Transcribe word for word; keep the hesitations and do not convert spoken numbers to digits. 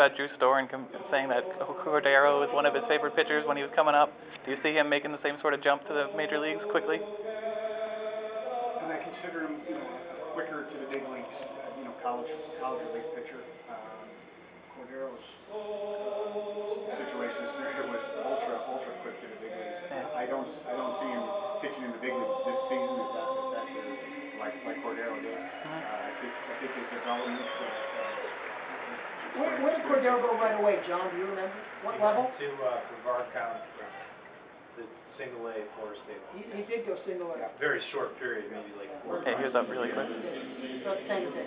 Uh, Drew Storen saying that Cordero was one of his favorite pitchers when he was coming up. Do you see him making the same sort of jump to the major leagues quickly? And I consider him, you know, quicker to the big leagues. Uh, you know, college college relief pitcher. Um, Cordero's situation it was ultra ultra quick to the big leagues. Yeah. I don't I don't see him pitching in the big leagues this season as that effective like like Cordero did. Mm-hmm. Uh, I think I think his development. Uh, Where, where did Cordero go right away, John? Do you remember? What he level? Went to uh, Brevard County, the single A Florida State. He, he did go single A. Very short period, maybe like four. Yeah, he was up really quick. About the same as